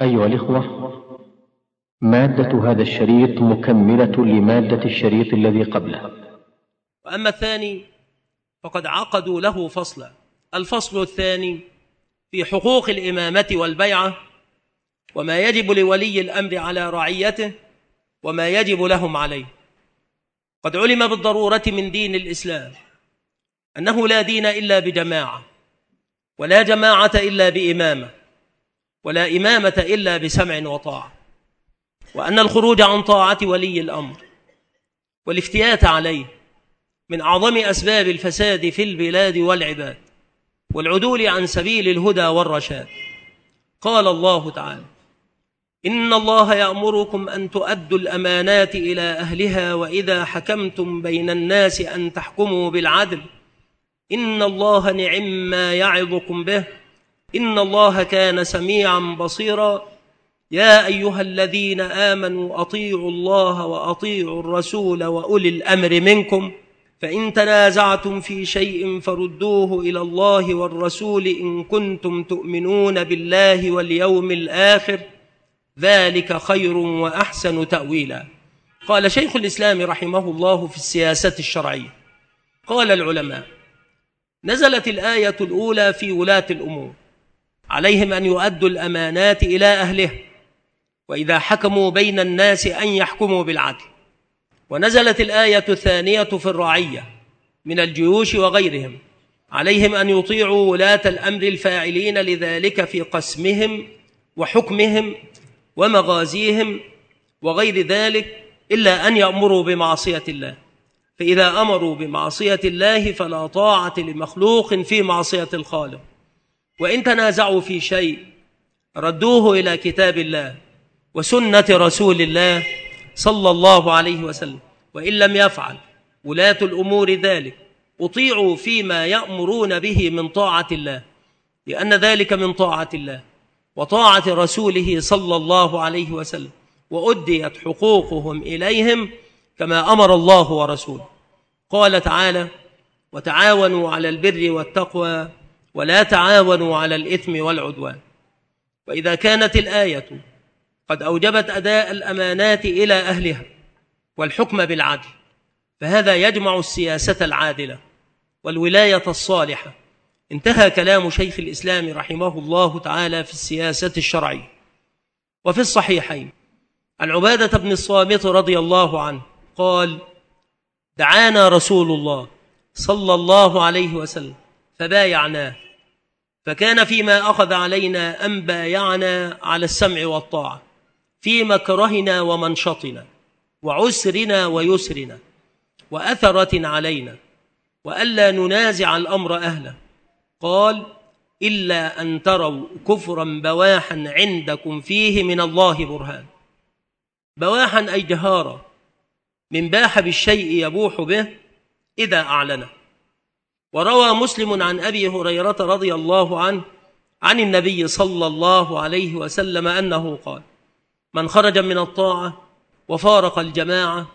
أيها الإخوة، مادة هذا الشريط مكملة لمادة الشريط الذي قبله. وأما الثاني فقد عقدوا له فصلا. الفصل الثاني في حقوق الإمامة والبيعة، وما يجب لولي الأمر على رعيته وما يجب لهم عليه. قد علم بالضرورة من دين الإسلام أنه لا دين إلا بجماعة، ولا جماعة إلا بإمامة، ولا إمامة إلا بسمع وطاعة، وأن الخروج عن طاعة ولي الأمر والافتيات عليه من أعظم أسباب الفساد في البلاد والعباد والعدول عن سبيل الهدى والرشاد. قال الله تعالى: إن الله يأمركم أن تؤدوا الأمانات إلى أهلها وإذا حكمتم بين الناس أن تحكموا بالعدل إن الله نعم ما يعظكم به إن الله كان سميعا بصيرا. يا أيها الذين آمنوا أطيعوا الله وأطيعوا الرسول وأولي الأمر منكم فإن تنازعتم في شيء فردوه إلى الله والرسول إن كنتم تؤمنون بالله واليوم الآخر ذلك خير وأحسن تأويلا. قال شيخ الإسلام رحمه الله في السياسة الشرعية: قال العلماء: نزلت الآية الأولى في ولاة الأمور، عليهم أن يؤدوا الأمانات إلى أهله وإذا حكموا بين الناس أن يحكموا بالعدل. ونزلت الآية الثانية في الرعية من الجيوش وغيرهم، عليهم أن يطيعوا ولاة الأمر الفاعلين لذلك في قسمهم وحكمهم ومغازيهم وغير ذلك، إلا أن يأمروا بمعصية الله، فإذا أمروا بمعصية الله فلا طاعة لمخلوق في معصية الخالق. وإن تنازعوا في شيء ردوه إلى كتاب الله وسنة رسول الله صلى الله عليه وسلم، وإن لم يفعل ولاة الأمور ذلك أطيعوا فيما يأمرون به من طاعة الله، لأن ذلك من طاعة الله وطاعة رسوله صلى الله عليه وسلم، وأديت حقوقهم إليهم كما أمر الله ورسوله. قال تعالى: وتعاونوا على البر والتقوى ولا تعاونوا على الإثم والعدوان. وإذا كانت الآية قد أوجبت أداء الأمانات إلى أهلها والحكم بالعدل، فهذا يجمع السياسة العادلة والولاية الصالحة. انتهى كلام شيخ الإسلام رحمه الله تعالى في السياسة الشرعية. وفي الصحيحين عن عبادة بن الصامت رضي الله عنه قال: دعانا رسول الله صلى الله عليه وسلم فبايعناه، فكان فيما أخذ علينا أن بايعنا على السمع والطاعة في مكرهنا ومنشطنا وعسرنا ويسرنا وأثرة علينا، وألا ننازع الأمر أهله. قال: إلا أن تروا كفرا بواحا عندكم فيه من الله برهان. بواحا أي جهارا، من باح بالشيء يبوح به إذا أعلنه. وروى مسلم عن أبي هريرة رضي الله عنه عن النبي صلى الله عليه وسلم أنه قال: من خرج من الطاعة وفارق الجماعة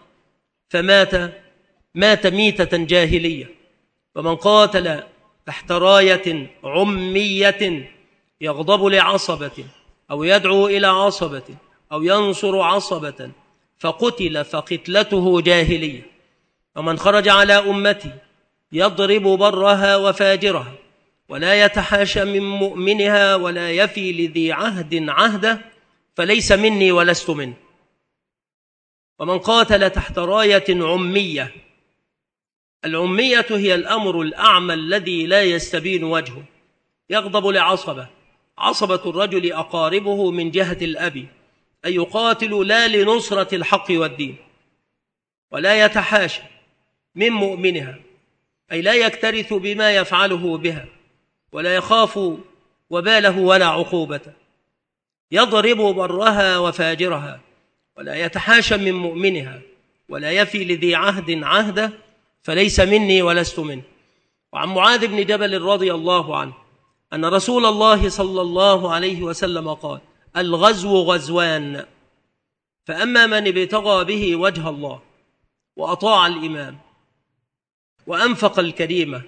مات ميتة جاهلية، ومن قاتل تحت راية عمية يغضب لعصبة أو يدعو إلى عصبة أو ينصر عصبة فقتل فقتلته جاهلية. ومن خرج على أمتي يضرب برها وفاجرها ولا يتحاشى من مؤمنها ولا يفي لذي عهد عهده فليس مني ولست منه. ومن قاتل تحت راية عمية، العمية هي الأمر الأعمى الذي لا يستبين وجهه، يغضب لعصبة، عصبة الرجل أقاربه من جهة الأب، أي يقاتل لا لنصرة الحق والدين، ولا يتحاشى من مؤمنها، أي لا يكترث بما يفعله بها ولا يخاف وباله ولا عقوبته، يضرب برها وفاجرها ولا يتحاشى من مؤمنها ولا يفي لذي عهد عهده فليس مني ولست منه. وعن معاذ بن جبل رضي الله عنه أن رسول الله صلى الله عليه وسلم قال: الغزو غزوان، فأما من ابتغى به وجه الله وأطاع الإمام وأنفق الكريمة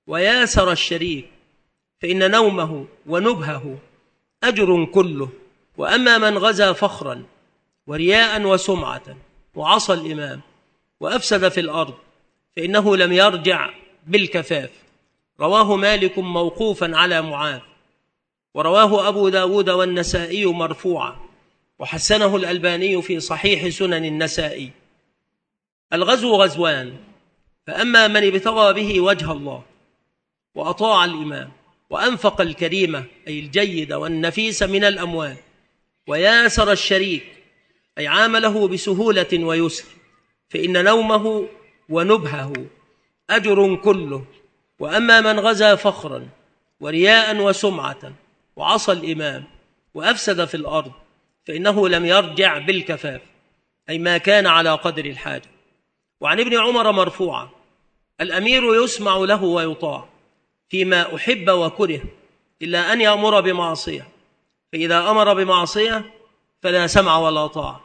وياسر الشريك فإن نومه ونبهه أجر كله، وأما من غزا فخرا ورياء وسمعة وعصى الإمام وأفسد في الأرض فإنه لم يرجع بالكفاف. رواه مالك موقوفا على معاذ، ورواه أبو داود والنسائي مرفوعا، وحسنه الألباني في صحيح سنن النسائي. الغزو غزوان، فأما من ابتغى به وجه الله وأطاع الإمام وأنفق الكريمة أي الجيد والنفيس من الأموال، وياسر الشريك أي عامله بسهولة ويسر، فإن نومه ونبهه أجر كله. وأما من غزا فخرا ورياء وسمعة وعصى الإمام وأفسد في الأرض فإنه لم يرجع بالكفاف، أي ما كان على قدر الحاجة. وعن ابن عمر مرفوعا: الأمير يسمع له ويطاع فيما أحب وكره إلا أن يأمر بمعصية، فإذا أمر بمعصية فلا سمع ولا طاعة.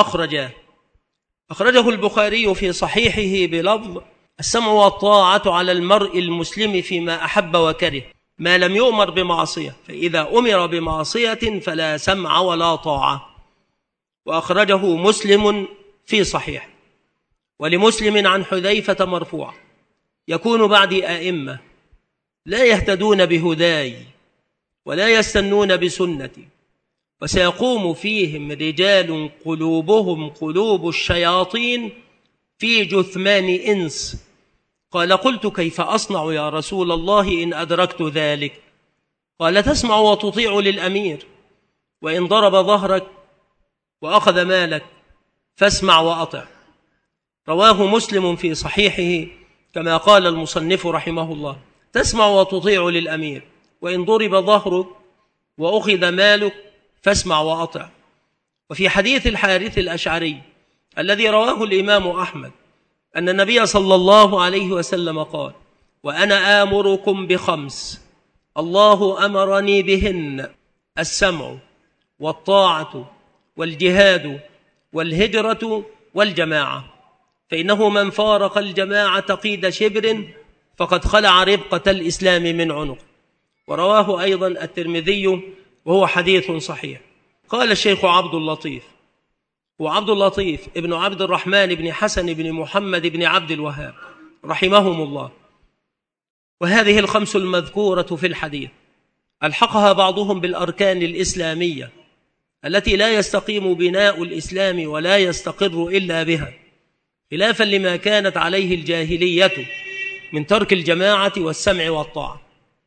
أخرجه البخاري في صحيحه بلفظ: السمع والطاعة على المرء المسلم فيما أحب وكره ما لم يؤمر بمعصية، فإذا أمر بمعصية فلا سمع ولا طاعة. وأخرجه مسلم في صحيح. ولمسلم عن حذيفة مرفوعا: يكون بعدي أئمة لا يهتدون بهداي ولا يستنون بسنتي، وسيقوم فيهم رجال قلوبهم قلوب الشياطين في جثمان إنس. قال: قلت: كيف أصنع يا رسول الله إن أدركت ذلك؟ قال: تسمع وتطيع للأمير، وإن ضرب ظهرك وأخذ مالك فاسمع وأطع. رواه مسلم في صحيحه كما قال المصنف رحمه الله: تسمع وتطيع للأمير، وإن ضرب ظهرك وأخذ مالك فاسمع وأطع. وفي حديث الحارث الأشعري الذي رواه الإمام أحمد أن النبي صلى الله عليه وسلم قال: وأنا آمركم بخمس الله أمرني بهن: السمع والطاعة والجهاد والهجرة والجماعة، فإنه من فارق الجماعة قيد شبر فقد خلع ربقة الإسلام من عنق. ورواه أيضا الترمذي وهو حديث صحيح. قال الشيخ عبد اللطيف، وعبد اللطيف ابن عبد الرحمن بن حسن بن محمد بن عبد الوهاب رحمهم الله: وهذه الخمس المذكورة في الحديث ألحقها بعضهم بالأركان الإسلامية التي لا يستقيم بناء الإسلام ولا يستقر إلا بها، خلافا لما كانت عليه الجاهلية من ترك الجماعة والسمع والطاعة.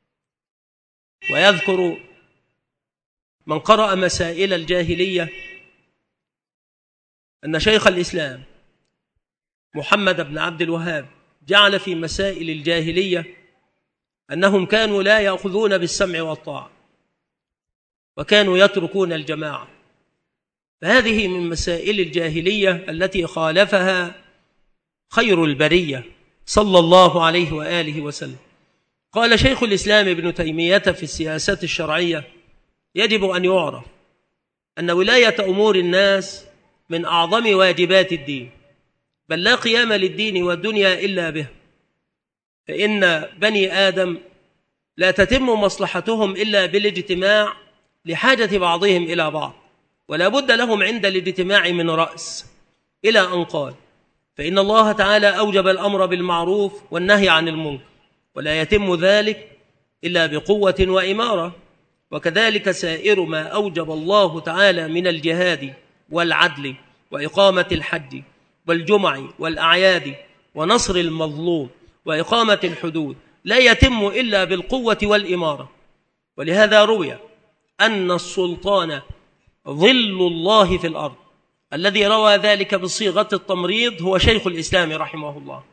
ويذكر من قرأ مسائل الجاهلية أن شيخ الإسلام محمد بن عبد الوهاب جعل في مسائل الجاهلية أنهم كانوا لا يأخذون بالسمع والطاعة، وكانوا يتركون الجماعة. فهذه من مسائل الجاهلية التي خالفها خير البرية صلى الله عليه وآله وسلم. قال شيخ الإسلام ابن تيمية في السياسات الشرعية: يجب أن يعرف أن ولاية أمور الناس من أعظم واجبات الدين، بل لا قيام للدين والدنيا إلا به، فإن بني آدم لا تتم مصلحتهم إلا بالاجتماع لحاجة بعضهم إلى بعض، ولا بد لهم عند الاجتماع من رأس، إلى أن قال: فإن الله تعالى أوجب الأمر بالمعروف والنهي عن المنكر، ولا يتم ذلك إلا بقوة وإمارة. وكذلك سائر ما أوجب الله تعالى من الجهاد والعدل وإقامة الحج والجمع والأعياد ونصر المظلوم وإقامة الحدود لا يتم إلا بالقوة والإمارة. ولهذا روي أن السلطان ظل الله في الأرض. الذي روى ذلك بصيغة التمريض هو شيخ الإسلام رحمه الله.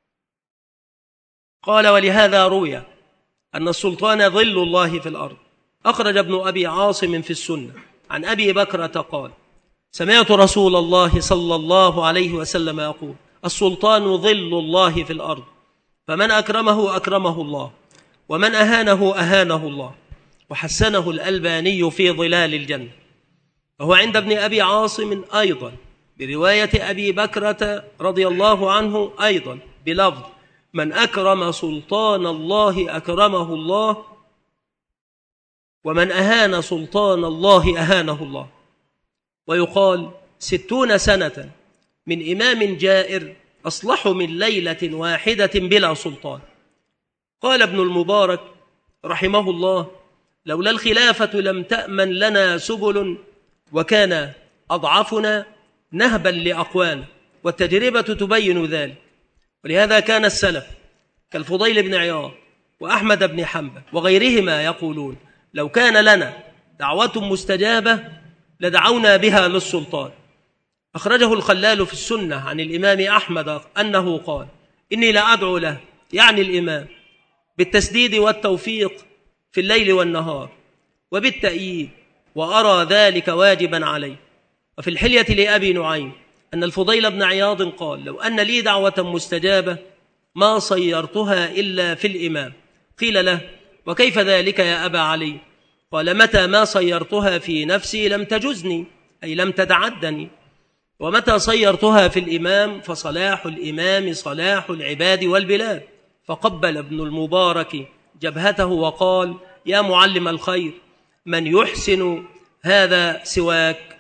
قال: ولهذا روي أن السلطان ظل الله في الأرض. أخرج ابن أبي عاصم في السنة عن أبي بكرة قال: سمعت رسول الله صلى الله عليه وسلم يقول: السلطان ظل الله في الأرض، فمن أكرمه أكرمه الله، ومن أهانه أهانه الله. وحسنه الألباني في ظلال الجنة. وهو عند ابن أبي عاصم أيضا برواية أبي بكرة رضي الله عنه أيضا بلفظ: من أكرم سلطان الله أكرمه الله، ومن أهان سلطان الله أهانه الله. ويقال 60 سنة من إمام جائر أصلح من ليلة واحدة بلا سلطان. قال ابن المبارك رحمه الله: لولا الخلافة لم تأمن لنا سبل، وكان أضعفنا نهبا لأقوانا، والتجربة تبين ذلك. ولهذا كان السلف كالفضيل بن عياض وأحمد بن حنبل وغيرهما يقولون: لو كان لنا دعوة مستجابة لدعونا بها للسلطان. أخرجه الخلال في السنة عن الإمام أحمد أنه قال: إني لا أدعو له، يعني الإمام، بالتسديد والتوفيق في الليل والنهار وبالتأييد، وأرى ذلك واجبا عليه. وفي الحلية لأبي نعيم أن الفضيل بن عياض قال: لو أن لي دعوة مستجابة ما صيرتها إلا في الإمام. قيل له: وكيف ذلك يا أبا علي؟ قال: متى ما صيرتها في نفسي لم تجزني، أي لم تتعدني، ومتى صيرتها في الإمام فصلاح الإمام صلاح العباد والبلاد. فقبل ابن المبارك جبهته وقال: يا معلم الخير، من يحسن هذا سواك؟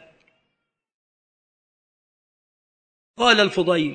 قال الفضيل: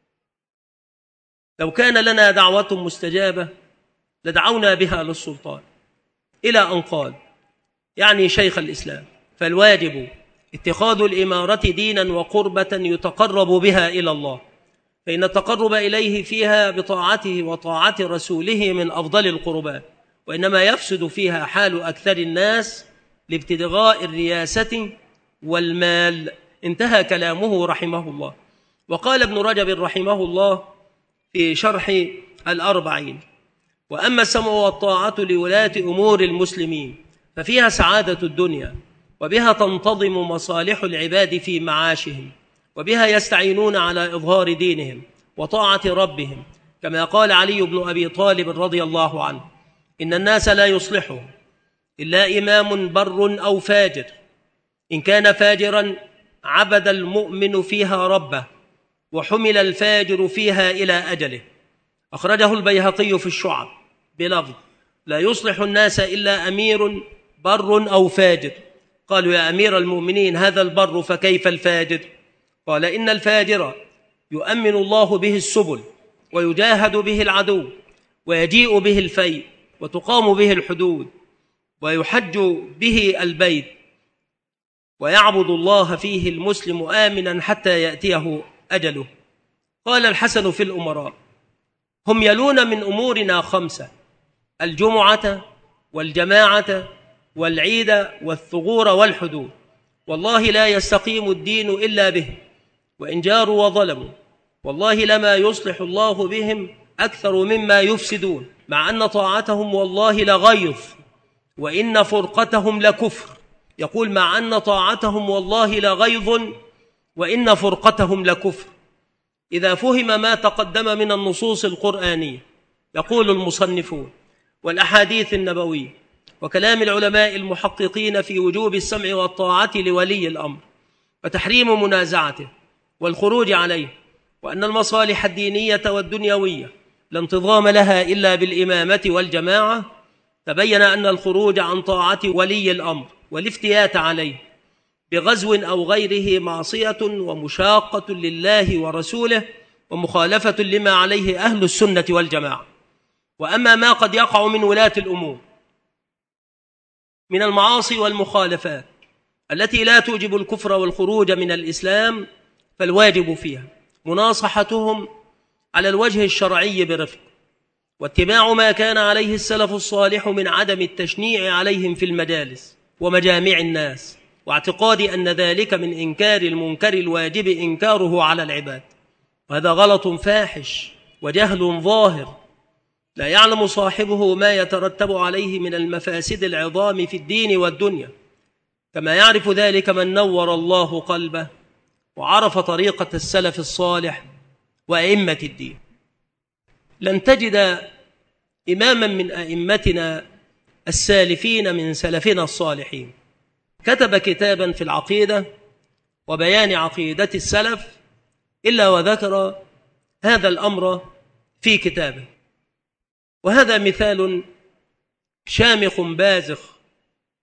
لو كان لنا دعوة مستجابة لدعونا بها للسلطان، إلى أن قال، يعني شيخ الإسلام: فالواجب اتخاذ الإمارة دينا وقربة يتقرب بها إلى الله، فإن التقرب إليه فيها بطاعته وطاعة رسوله من أفضل القربات، وإنما يفسد فيها حال أكثر الناس لابتغاء الرياسة والمال. انتهى كلامه رحمه الله. وقال ابن رجب رحمه الله في شرح الأربعين: وأما السمع والطاعة لولاة أمور المسلمين ففيها سعادة الدنيا، وبها تنتظم مصالح العباد في معاشهم، وبها يستعينون على إظهار دينهم وطاعة ربهم، كما قال علي بن أبي طالب رضي الله عنه: إن الناس لا يصلحهم إلا إمام بر أو فاجر، إن كان فاجرا عبد المؤمن فيها ربه، وحمل الفاجر فيها إلى أجله. أخرجه البيهقي في الشعب بلفظ: لا يصلح الناس إلا أمير بر أو فاجر. قالوا: يا أمير المؤمنين، هذا البر فكيف الفاجر؟ قال: إن الفاجر يؤمن الله به السبل، ويجاهد به العدو، ويجيء به الفيء، وتقام به الحدود، ويحج به البيت، ويعبد الله فيه المسلم آمنا حتى يأتيه أجله. قال الحسن في الأمراء: هم يلون من أمورنا 5: الجمعة والجماعة والعيد والثغور والحدود، والله لا يستقيم الدين إلا به، وإن جاروا وظلموا والله لما يصلح الله بهم أكثر مما يفسدون، مع أن طاعتهم والله لغيظ، وإن فرقتهم لكفر. يقول: مع أن طاعتهم والله لغيظ، وإن فرقتهم لكفر. إذا فهم ما تقدم من النصوص القرآنية، يقول المصنفون، والأحاديث النبوية، وكلام العلماء المحققين في وجوب السمع والطاعة لولي الأمر، وتحريم منازعته والخروج عليه، وأن المصالح الدينية والدنيوية لا انتظام لها إلا بالإمامة والجماعة، تبين أن الخروج عن طاعة ولي الأمر والافتيات عليه بغزو أو غيره معصية ومشاقة لله ورسوله، ومخالفة لما عليه أهل السنة والجماعة. وأما ما قد يقع من ولاة الأمور من المعاصي والمخالفات التي لا توجب الكفر والخروج من الإسلام، فالواجب فيها مناصحتهم على الوجه الشرعي برفق، واتباع ما كان عليه السلف الصالح من عدم التشنيع عليهم في المجالس ومجامع الناس، واعتقاد أن ذلك من إنكار المنكر الواجب إنكاره على العباد. وهذا غلط فاحش وجهل ظاهر لا يعلم صاحبه ما يترتب عليه من المفاسد العظام في الدين والدنيا، كما يعرف ذلك من نور الله قلبه وعرف طريقة السلف الصالح وأئمة الدين. لن تجد إماما من أئمتنا السالفين من سلفنا الصالحين كتب كتابا في العقيدة وبيان عقيدة السلف إلا وذكر هذا الأمر في كتابه. وهذا مثال شامخ بازخ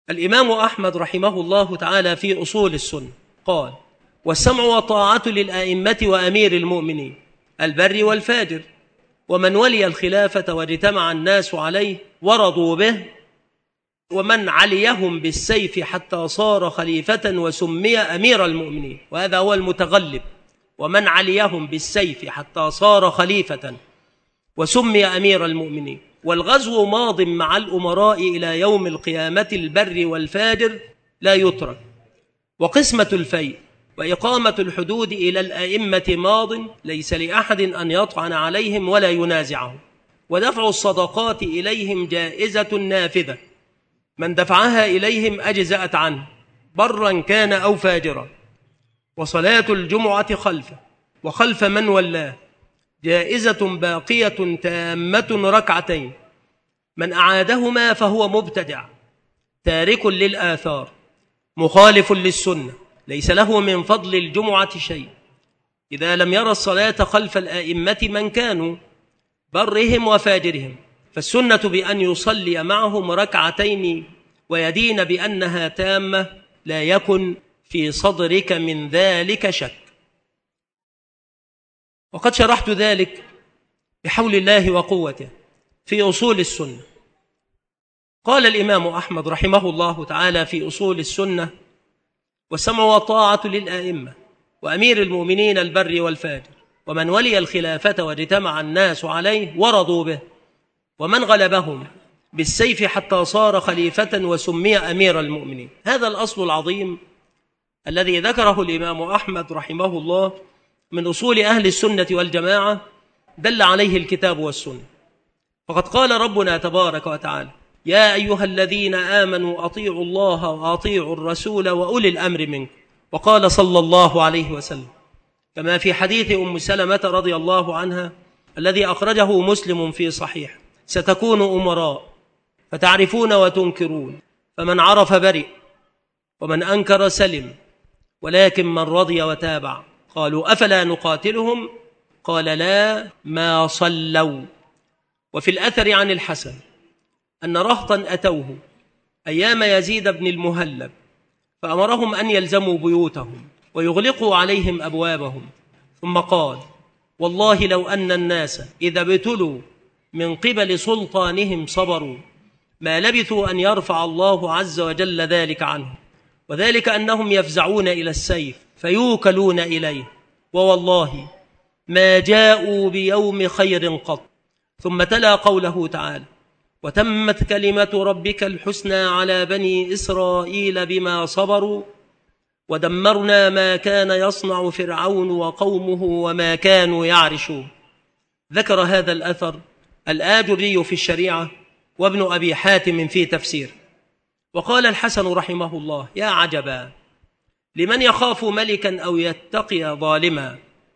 الإمام أحمد رحمه الله تعالى في أصول السنة قال: والسمع والطاعة للآئمة وأمير المؤمنين البر والفاجر، ومن ولي الخلافة واجتمع الناس عليه ورضوا به، ومن عليهم بالسيف حتى صار خليفة وسمي أمير المؤمنين. وهذا هو المتغلب: ومن عليهم بالسيف حتى صار خليفة وسمي أمير المؤمنين. والغزو ماض مع الأمراء إلى يوم القيامة، البر والفاجر لا يترك. وقسمة الفيء وإقامة الحدود إلى الأئمة ماض، ليس لأحد أن يطعن عليهم ولا ينازعهم. ودفع الصدقات إليهم جائزة نافذة، من دفعها إليهم أجزأت عنه برا كان أو فاجرا. وصلاة الجمعة خلفه وخلف من ولاه جائزة باقية تامة ركعتين، من أعادهما فهو مبتدع تارك للآثار مخالف للسنة، ليس له من فضل الجمعة شيء، إذا لم يرى الصلاة خلف الآئمة من كانوا برهم وفاجرهم. فالسنة بأن يصلي معهم ركعتين ويدين بأنها تامة، لا يكن في صدرك من ذلك شك. وقد شرحت ذلك بحول الله وقوته في أصول السنة. قال الإمام أحمد رحمه الله تعالى في أصول السنة: والسمع والطاعة للآئمة وأمير المؤمنين البر والفاجر، ومن ولي الخلافة واجتمع الناس عليه ورضوا به، ومن غلبهم بالسيف حتى صار خليفة وسمي أمير المؤمنين. هذا الأصل العظيم الذي ذكره الإمام أحمد رحمه الله من أصول أهل السنة والجماعة دل عليه الكتاب والسنة. فقد قال ربنا تبارك وتعالى: يا أيها الذين آمنوا أطيعوا الله وأطيعوا الرسول وأولي الأمر منكم. وقال صلى الله عليه وسلم كما في حديث أم سلمة رضي الله عنها الذي أخرجه مسلم في صحيح: ستكون أمراء فتعرفون وتنكرون، فمن عرف برئ ومن أنكر سلم، ولكن من رضي وتابع. قالوا: أفلا نقاتلهم؟ قال: لا، ما صلوا. وفي الأثر عن الحسن أن رهطا أتوه أيام يزيد بن المهلب فأمرهم أن يلزموا بيوتهم ويغلقوا عليهم أبوابهم، ثم قال: والله لو أن الناس إذا ابتلوا من قبل سلطانهم صبروا ما لبثوا أن يرفع الله عز وجل ذلك عنهم، وذلك أنهم يفزعون إلى السيف فيوكلون إليه، ووالله ما جاءوا بيوم خير قط. ثم تلا قوله تعالى: وتمت كلمة ربك الحسنى على بني إسرائيل بما صبروا ودمرنا ما كان يصنع فرعون وقومه وما كانوا يعرشون. ذكر هذا الأثر الآجري في الشريعة وابن أبي حاتم في تفسير. وقال الحسن رحمه الله: يا عجبا لمن يخاف ملكا أو يتقي ظالما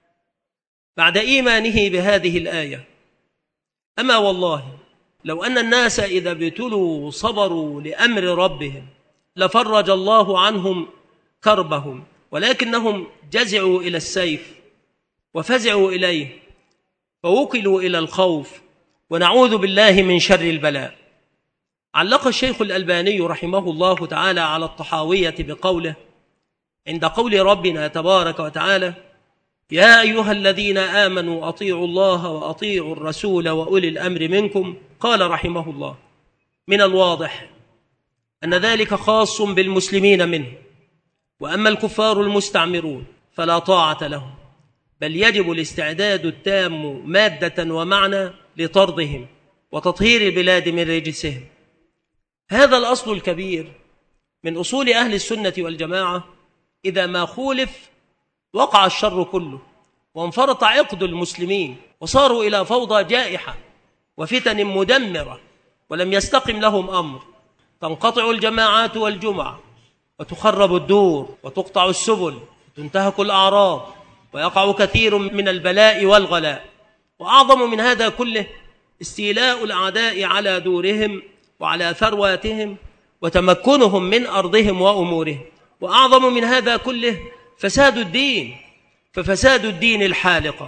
بعد إيمانه بهذه الآية. أما والله لو أن الناس إذا ابتلوا صبروا لأمر ربهم لفرج الله عنهم كربهم، ولكنهم جزعوا إلى السيف وفزعوا إليه فوكلوا إلى الخوف، ونعوذ بالله من شر البلاء. علق الشيخ الألباني رحمه الله تعالى على الطحاوية بقوله عند قول ربنا تبارك وتعالى: يا أيها الذين آمنوا أطيعوا الله وأطيعوا الرسول وأولي الأمر منكم. قال رحمه الله: من الواضح أن ذلك خاص بالمسلمين منه، وأما الكفار المستعمرون فلا طاعة لهم، بل يجب الاستعداد التام مادة ومعنى لطردهم وتطهير البلاد من رجسهم. هذا الأصل الكبير من أصول أهل السنة والجماعة، إذا ما خولف وقع الشر كله وانفرط عقد المسلمين وصاروا إلى فوضى جائحة وفتن مدمرة ولم يستقم لهم أمر، تنقطع الجماعات والجمع وتخرب الدور وتقطع السبل وتنتهك الأعراض ويقع كثير من البلاء والغلاء. وأعظم من هذا كله استيلاء الأعداء على دورهم وعلى ثرواتهم وتمكنهم من أرضهم وأمورهم. وأعظم من هذا كله فساد الدين، ففساد الدين الحالقة.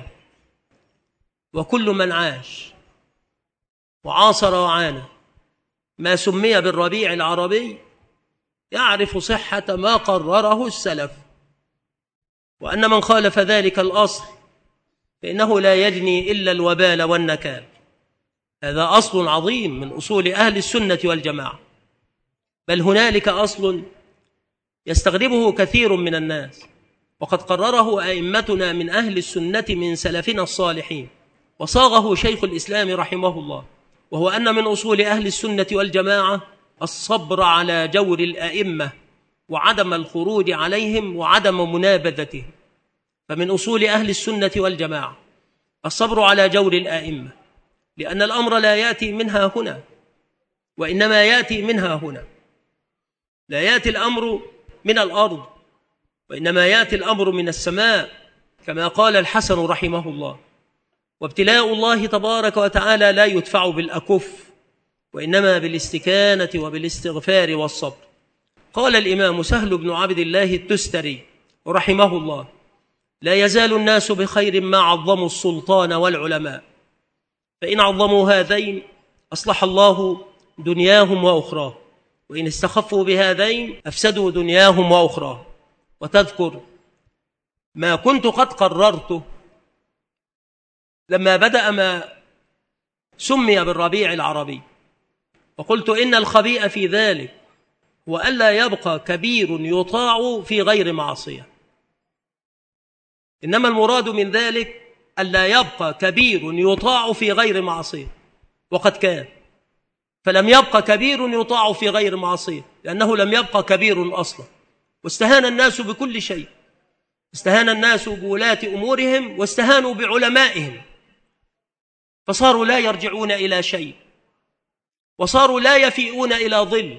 وكل من عاش وعاصر وعانى ما سمي بالربيع العربي يعرف صحة ما قرره السلف، وأن من خالف ذلك الأصل فإنه لا يجني إلا الوبال والنكال. هذا أصل عظيم من أصول أهل السنة والجماعة، بل هنالك أصل يستغربه كثير من الناس، وقد قرره أئمتنا من أهل السنة من سلفنا الصالحين، وصاغه شيخ الإسلام رحمه الله، وهو أن من أصول أهل السنة والجماعة الصبر على جور الأئمة وعدم الخروج عليهم وعدم منابذتهم. فمن أصول أهل السنة والجماعة الصبر على جور الأئمة، لأن الأمر لا يأتي منها هنا، وإنما يأتي منها هنا. لا يأتي الأمر من الأرض، وإنما يأتي الأمر من السماء، كما قال الحسن رحمه الله: وابتلاء الله تبارك وتعالى لا يدفع بالأكف، وإنما بالاستكانة وبالاستغفار والصبر. قال الإمام سهل بن عبد الله التستري رحمه الله: لا يزال الناس بخير ما عظموا السلطان والعلماء، فإن عظموا هذين أصلح الله دنياهم وأخراهم، وإن استخفوا بهذين أفسدوا دنياهم وأخراهم. وتذكر ما كنت قد قررته لما بدأ ما سمي بالربيع العربي، وقلت إن الخبيئة في ذلك هو ألا يبقى كبير يطاع في غير معصية، إنما المراد من ذلك ألا يبقى كبير يطاع في غير معصية، وقد كان، فلم يبقى كبير يطاع في غير معصية، لأنه لم يبقى كبير أصلا، واستهان الناس بكل شيء، استهان الناس بولاة أمورهم واستهانوا بعلمائهم، فصاروا لا يرجعون إلى شيء، وصاروا لا يفيئون إلى ظل.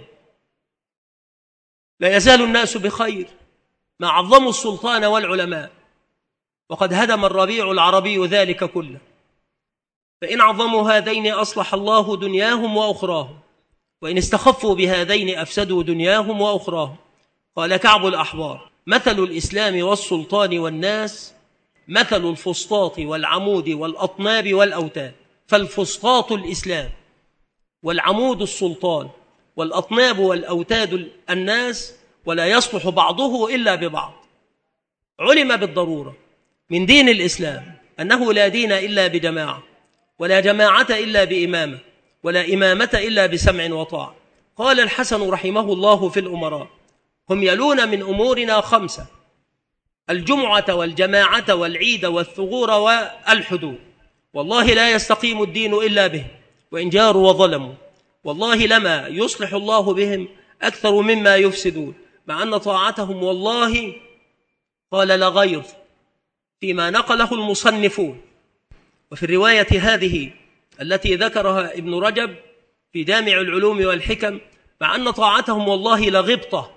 لا يزال الناس بخير ما عظموا السلطان والعلماء، وقد هدم الربيع العربي ذلك كله. فإن عظموا هذين أصلح الله دنياهم وأخراهم، وإن استخفوا بهذين أفسدوا دنياهم وأخراهم. قال كعب الأحبار: مثل الإسلام والسلطان والناس مثل الفسطاط والعمود والأطناب والأوتاد. فالفسطاط الإسلام، والعمود السلطان، والأطناب والأوتاد الناس، ولا يصلح بعضه إلا ببعض. علم بالضرورة من دين الإسلام أنه لا دين إلا بجماعة، ولا جماعة إلا بإمامة، ولا إمامة إلا بسمع وطاعة. قال الحسن رحمه الله في الأمراء: هم يلون من أمورنا 5: الجمعة والجماعة والعيد والثغور والحدود، والله لا يستقيم الدين إلا به، وإن جاروا وظلموا، والله لما يصلح الله بهم أكثر مما يفسدون، مع أن طاعتهم والله قال لغيظ فيما نقله المصنفون. وفي الرواية هذه التي ذكرها ابن رجب في جامع العلوم والحكم: مع أن طاعتهم والله لغبطة،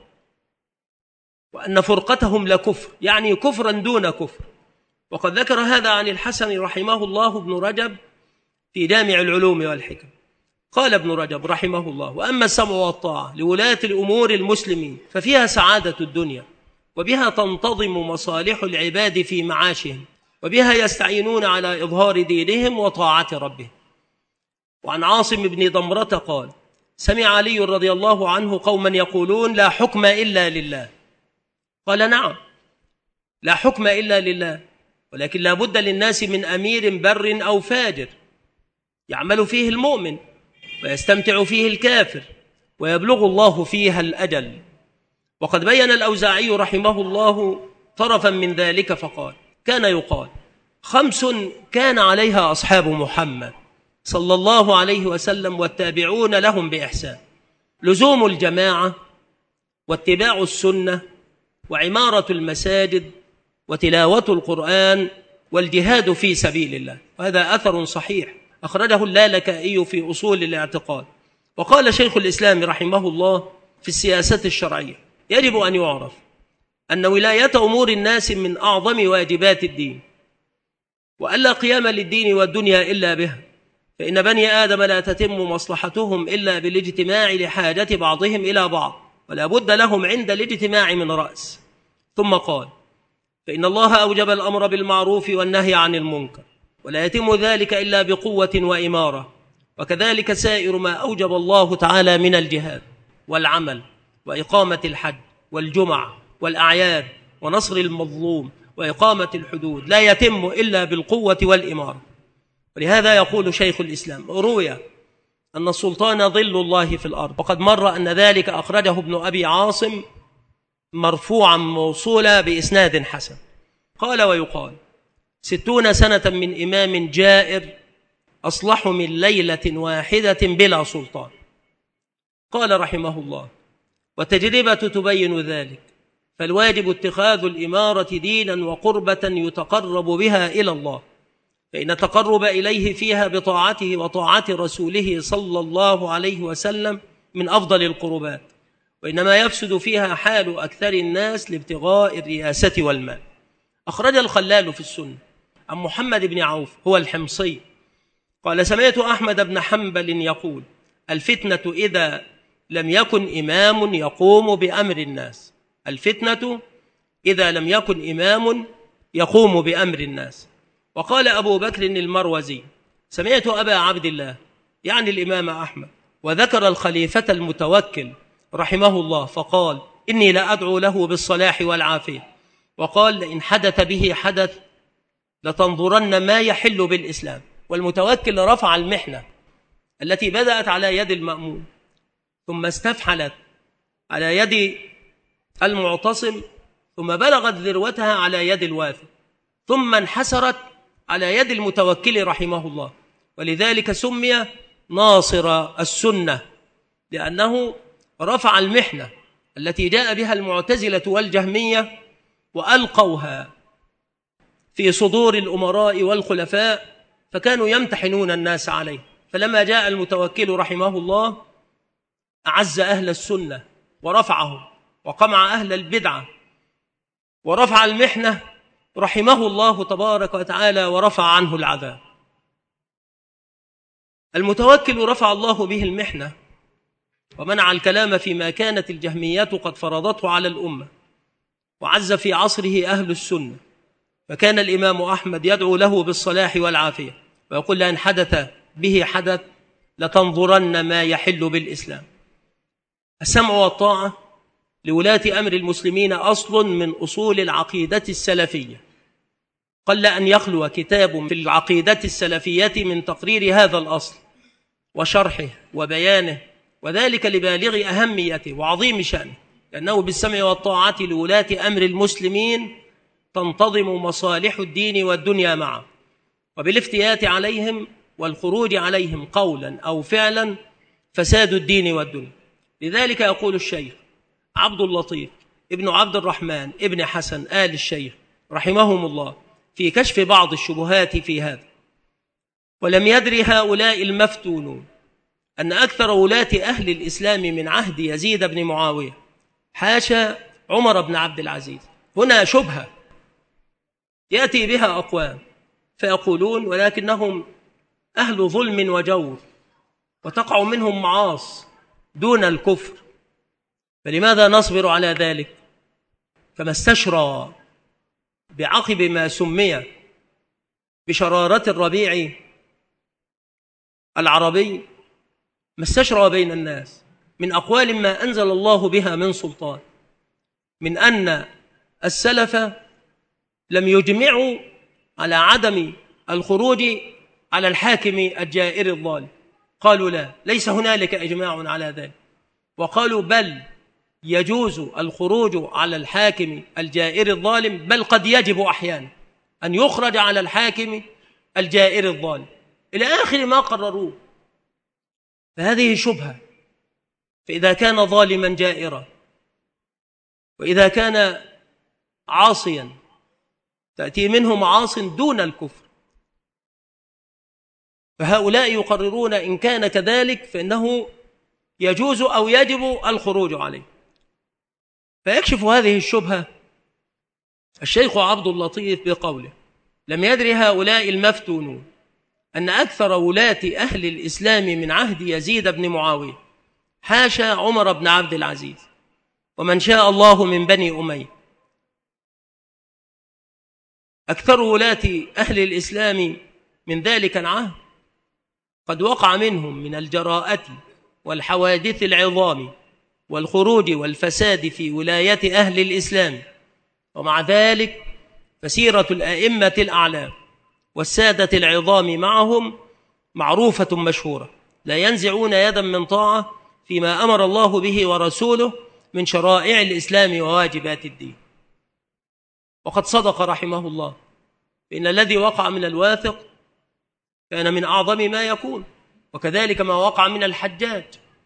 وأن فرقتهم لكفر، يعني كفرا دون كفر. وقد ذكر هذا عن الحسن رحمه الله ابن رجب في جامع العلوم والحكم. قال ابن رجب رحمه الله: وأما السمع والطاعة لولاة الأمور المسلمين ففيها سعادة الدنيا، وبها تنتظم مصالح العباد في معاشهم، وبها يستعينون على إظهار دينهم وطاعة ربهم. وعن عاصم بن ضمرة قال: سمع علي رضي الله عنه قوما يقولون: لا حكم إلا لله. قال: نعم، لا حكم إلا لله، ولكن لا بد للناس من أمير بر أو فاجر يعمل فيه المؤمن ويستمتع فيه الكافر، ويبلغ الله فيها الأجل. وقد بين الأوزاعي رحمه الله طرفا من ذلك فقال: كان يقال 5 كان عليها أصحاب محمد صلى الله عليه وسلم والتابعون لهم بإحسان: لزوم الجماعة، واتباع السنة، وعمارة المساجد، وتلاوة القرآن، والجهاد في سبيل الله. وهذا أثر صحيح أخرجه اللالكائي في أصول الاعتقاد. وقال شيخ الإسلام رحمه الله في السياسة الشرعية: يجب أن يعرف أن ولاية أمور الناس من أعظم واجبات الدين، وألا قيام للدين والدنيا إلا بها، فإن بني آدم لا تتم مصلحتهم إلا بالاجتماع لحاجة بعضهم إلى بعض، ولا بد لهم عند الاجتماع من رأس. ثم قال: فإن الله أوجب الأمر بالمعروف والنهي عن المنكر، ولا يتم ذلك إلا بقوة وإمارة، وكذلك سائر ما أوجب الله تعالى من الجهاد والعمل وإقامة الحج والجمع والأعياد ونصر المظلوم وإقامة الحدود لا يتم إلا بالقوة والإمارة. ولهذا يقول شيخ الإسلام: روي أن السلطان ظل الله في الأرض، وقد مر أن ذلك أخرجه ابن أبي عاصم مرفوعا موصولا بإسناد حسن. قال: ويقال 60 سنة من إمام جائر أصلح من ليلة واحدة بلا سلطان. قال رحمه الله: وتجربة تبين ذلك، فالواجب اتخاذ الإمارة دينا وقربة يتقرب بها إلى الله، فإن التقرب إليه فيها بطاعته وطاعة رسوله صلى الله عليه وسلم من أفضل القربات، وإنما يفسد فيها حال أكثر الناس لابتغاء الرياسة والمال. أخرج الخلال في السنة عن محمد بن عوف هو الحمصي قال: سمعت أحمد بن حنبل يقول: الفتنة إذا لم يكن إمام يقوم بأمر الناس. الفتنة إذا لم يكن إمام يقوم بأمر الناس. وقال أبو بكر المروزي: سمعت أبا عبد الله يعني الإمام أحمد وذكر الخليفة المتوكل رحمه الله فقال: إني لا أدعو له بالصلاح والعافية. وقال: لئن حدث به حدث لتنظرن ما يحل بالإسلام. والمتوكل رفع المحنة التي بدأت على يد المأمون ثم استفحلت على يد المعتصم ثم بلغت ذروتها على يد الواثق ثم انحسرت على يد المتوكل رحمه الله. ولذلك سمي ناصر السنة، لأنه رفع المحنة التي جاء بها المعتزلة والجهمية وألقوها في صدور الأمراء والخلفاء، فكانوا يمتحنون الناس عليه. فلما جاء المتوكل رحمه الله أعز أهل السنة ورفعهم، وقمع أهل البدعة ورفع المحنة رحمه الله تبارك وتعالى ورفع عنه العذاب. المتوكل رفع الله به المحنة ومنع الكلام فيما كانت الجهمية قد فرضته على الأمة، وعز في عصره أهل السنة، فكان الإمام أحمد يدعو له بالصلاح والعافية ويقول: لأن حدث به حدث لتنظرن ما يحل بالإسلام. السمع والطاعة لولاة أمر المسلمين أصل من أصول العقيدة السلفية، قل أن يخلو كتاب في العقيدة السلفية من تقرير هذا الأصل وشرحه وبيانه، وذلك لبالغ أهميته وعظيم شأنه، لأنه بالسمع والطاعة لولاة أمر المسلمين تنتظم مصالح الدين والدنيا معا، وبالافتيات عليهم والخروج عليهم قولا أو فعلا فساد الدين والدنيا. لذلك يقول الشيخ عبد اللطيف ابن عبد الرحمن ابن حسن آل الشيخ رحمهم الله في كشف بعض الشبهات في هذا: ولم يدر هؤلاء المفتونون أن أكثر ولاة أهل الإسلام من عهد يزيد بن معاوية حاشا عمر بن عبد العزيز. هنا شبهة يأتي بها أقوام فيقولون: ولكنهم أهل ظلم وجور وتقع منهم معاص دون الكفر، فلماذا نصبر على ذلك؟ فما استشرى بعقب ما سمي بشرارة الربيع العربي، ما استشرى بين الناس من أقوال ما أنزل الله بها من سلطان، من أن السلف لم يجمعوا على عدم الخروج على الحاكم الجائر الظالم. قالوا لا، ليس هنالك إجماع على ذلك، وقالوا بل يجوز الخروج على الحاكم الجائر الظالم، بل قد يجب أحيانا أن يخرج على الحاكم الجائر الظالم، إلى آخر ما قرروه. فهذه شبهة. فإذا كان ظالما جائرا وإذا كان عاصيا تأتي منه معاص دون الكفر، فهؤلاء يقررون إن كان كذلك فإنه يجوز أو يجب الخروج عليه. فيكشف هذه الشبهة الشيخ عبد اللطيف بقوله: لم يدر هؤلاء المفتونون أن أكثر ولاة أهل الإسلام من عهد يزيد بن معاوية حاشا عمر بن عبد العزيز ومن شاء الله من بني أمية، أكثر ولاة أهل الإسلام من ذلك العهد قد وقع منهم من الجراءة والحوادث العظام والخروج والفساد في ولاية أهل الإسلام. ومع ذلك فسيرة الأئمة الأعلام والسادة العظام معهم معروفة مشهورة، لا ينزعون يدا من طاعة فيما أمر الله به ورسوله من شرائع الإسلام وواجبات الدين. وقد صدق رحمه الله بأن الذي وقع من الواثق كان من أعظم ما يكون، وكذلك ما وقع من الحجاج.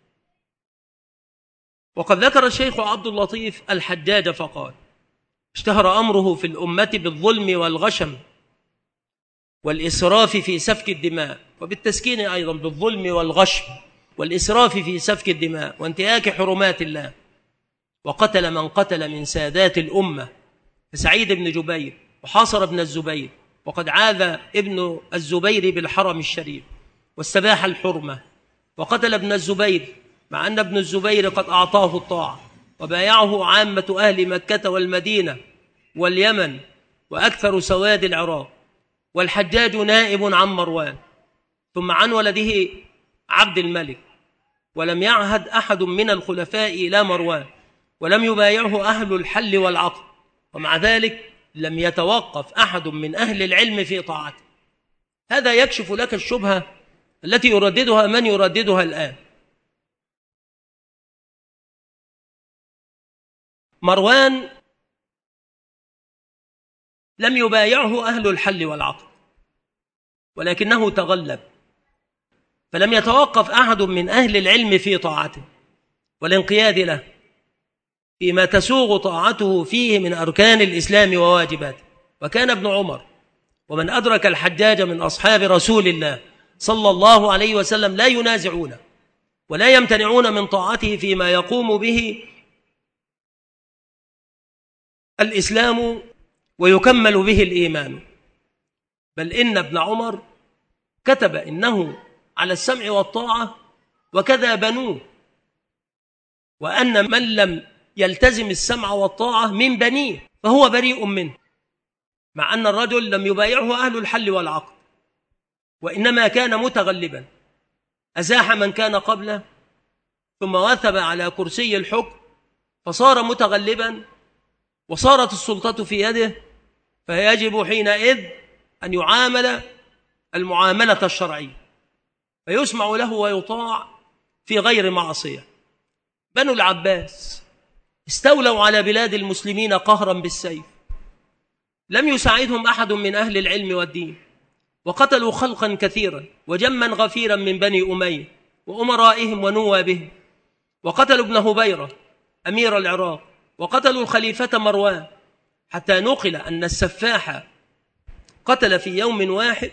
وقد ذكر الشيخ عبد اللطيف الحجاج فقال: اشتهر أمره في الأمة بالظلم والغشم والإسراف في سفك الدماء، وبالتسكين أيضا بالظلم والغشم والإسراف في سفك الدماء وانتهاك حرمات الله، وقتل من قتل من سادات الأمة سعيد بن جبير وحاصر ابن الزبير، وقد عاذ ابن الزبير بالحرم الشريف واستباح الحرمة، وقتل ابن الزبير مع أن ابن الزبير قد أعطاه الطاعة وبايعه عامة أهل مكة والمدينة واليمن وأكثر سواد العراق. والحجاج نائب عن مروان ثم عن ولده عبد الملك، ولم يعهد أحد من الخلفاء إلى مروان، ولم يبايعه أهل الحل والعقد، ومع ذلك لم يتوقف أحد من أهل العلم في طاعته. هذا يكشف لك الشبهة التي يرددها من يرددها الآن. مروان لم يبايعه أهل الحل والعقد، ولكنه تغلب، فلم يتوقف أحد من أهل العلم في طاعته والانقياد له فيما تسوغ طاعته فيه من أركان الإسلام وواجباته. وكان ابن عمر ومن أدرك الحجاج من أصحاب رسول الله صلى الله عليه وسلم لا ينازعون ولا يمتنعون من طاعته فيما يقوم به الإسلام ويكمل به الإيمان، بل إن ابن عمر كتب إنه على السمع والطاعة وكذا بنوه، وأن من لم يلتزم السمع والطاعة من بنيه فهو بريء منه، مع أن الرجل لم يبايعه أهل الحل والعقد، وإنما كان متغلبا، أزاح من كان قبله ثم وثب على كرسي الحكم فصار متغلبا وصارت السلطة في يده، فيجب حينئذ أن يعامل المعاملة الشرعية فيسمع له ويطاع في غير معصية. بنو العباس استولوا على بلاد المسلمين قهرا بالسيف، لم يساعدهم أحد من أهل العلم والدين، وقتلوا خلقا كثيرا وجما غفيرا من بني أمية وأمرائهم ونوابهم، وقتلوا ابن هبيرة أمير العراق، وقتلوا الخليفة مروان، حتى نقل أن السفاح قتل في يوم واحد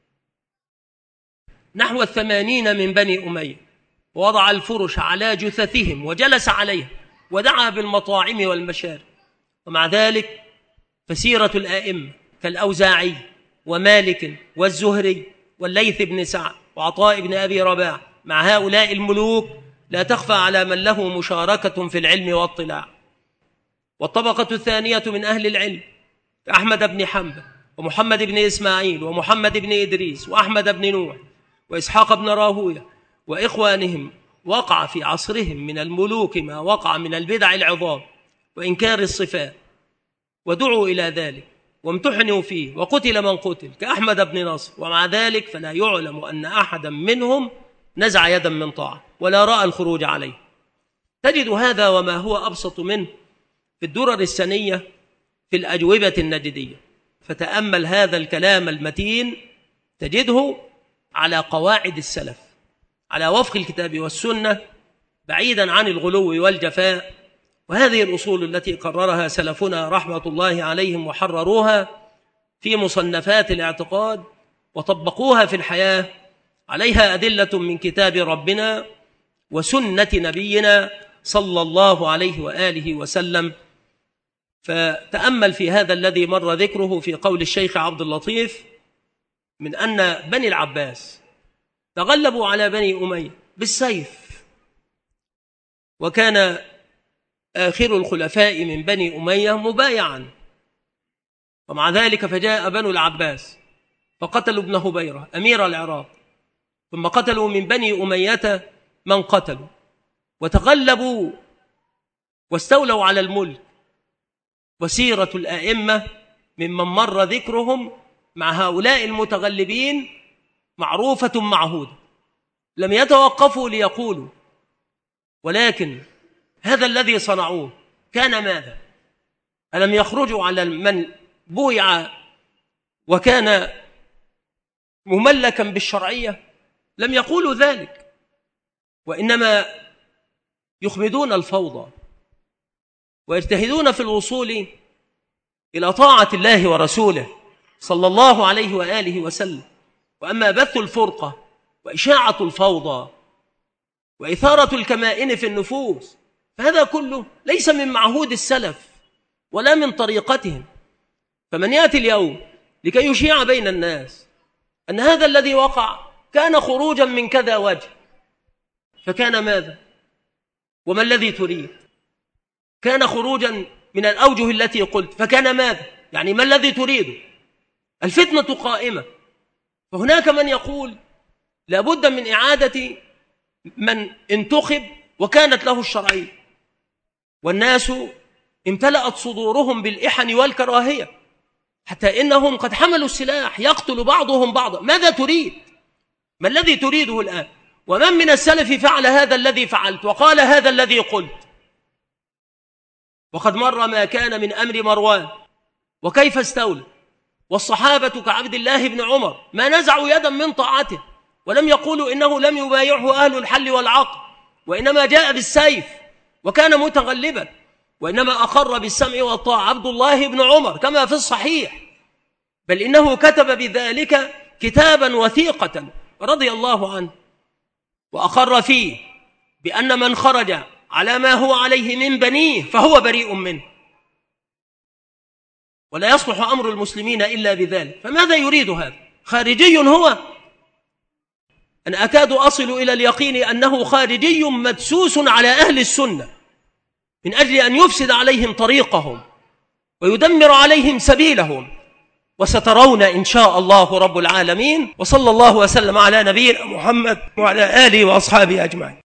نحو 80 من بني أمية، ووضع الفرش على جثثهم وجلس عليها ودعا بالمطاعم والمشارب. ومع ذلك فسيرة الآئمة كالأوزاعي ومالك والزهري والليث بن سعد وعطاء بن أبي رباح مع هؤلاء الملوك لا تخفى على من له مشاركة في العلم واطلاع. والطبقة الثانية من أهل العلم كأحمد بن حنبل ومحمد بن إسماعيل ومحمد بن إدريس وأحمد بن نوح وإسحاق بن راهوية وإخوانهم، وقع في عصرهم من الملوك ما وقع من البدع العظام وإنكار الصفات، ودعوا إلى ذلك وامتحنوا فيه، وقتل من قتل كأحمد بن نصر، ومع ذلك فلا يعلم أن أحدا منهم نزع يدا من طاعة ولا رأى الخروج عليه. تجد هذا وما هو أبسط منه في الدرر السنية في الأجوبة النجدية، فتأمل هذا الكلام المتين تجده على قواعد السلف، على وفق الكتاب والسنة، بعيدا عن الغلو والجفاء. وهذه الأصول التي قررها سلفنا رحمة الله عليهم وحرروها في مصنفات الاعتقاد وطبقوها في الحياة، عليها أدلة من كتاب ربنا وسنة نبينا صلى الله عليه وآله وسلم. فتأمل في هذا الذي مر ذكره في قول الشيخ عبد اللطيف من أن بني العباس تغلبوا على بني أمية بالسيف، وكان آخر الخلفاء من بني أمية مبايعا، ومع ذلك فجاء بنو العباس فقتلوا ابن هبيرة أمير العراق، ثم قتلوا من بني أمية من قتلوا، وتغلبوا واستولوا على الملك. وسيرة الأئمة ممن مر ذكرهم مع هؤلاء المتغلبين معروفة معهودة، لم يتوقفوا ليقولوا، ولكن هذا الذي صنعوه كان ماذا؟ ألم يخرجوا على من بويع وكان مملكا بالشرعية؟ لم يقولوا ذلك، وإنما يخمدون الفوضى ويجتهدون في الوصول إلى طاعة الله ورسوله صلى الله عليه وآله وسلم. وأما بث الفرقة وإشاعة الفوضى وإثارة الكمائن في النفوس فهذا كله ليس من معهود السلف ولا من طريقتهم. فمن يأتي اليوم لكي يشيع بين الناس أن هذا الذي وقع كان خروجا من كذا وجه، فكان ماذا؟ وما الذي تريد؟ كان خروجا من الأوجه التي قلت، فكان ماذا؟ يعني ما الذي تريده؟ الفتنة قائمة. فهناك من يقول لابد من إعادة من انتخب وكانت له الشرعية، والناس امتلأت صدورهم بالإحن والكراهية حتى إنهم قد حملوا السلاح يقتل بعضهم بعضا. ماذا تريد؟ ما الذي تريده الآن؟ ومن من السلف فعل هذا الذي فعلت وقال هذا الذي قلت؟ وقد مر ما كان من أمر مروان وكيف استولى، والصحابة كعبد الله بن عمر ما نزعوا يدا من طاعته ولم يقولوا إنه لم يبايعه أهل الحل والعقد، وإنما جاء بالسيف وكان متغلبا، وإنما أقر بالسمع والطاعة عبد الله بن عمر كما في الصحيح، بل إنه كتب بذلك كتابا وثيقة رضي الله عنه وأقر فيه بأن من خرج على ما هو عليه من بنيه فهو بريء منه، ولا يصلح أمر المسلمين إلا بذلك. فماذا يريد هذا؟ خارجي هو؟ أنا أكاد أصل إلى اليقين أنه خارجي مدسوس على أهل السنة من أجل أن يفسد عليهم طريقهم ويدمر عليهم سبيلهم، وسترون إن شاء الله رب العالمين. وصلى الله وسلم على نبينا محمد وعلى آله وأصحابه أجمعين.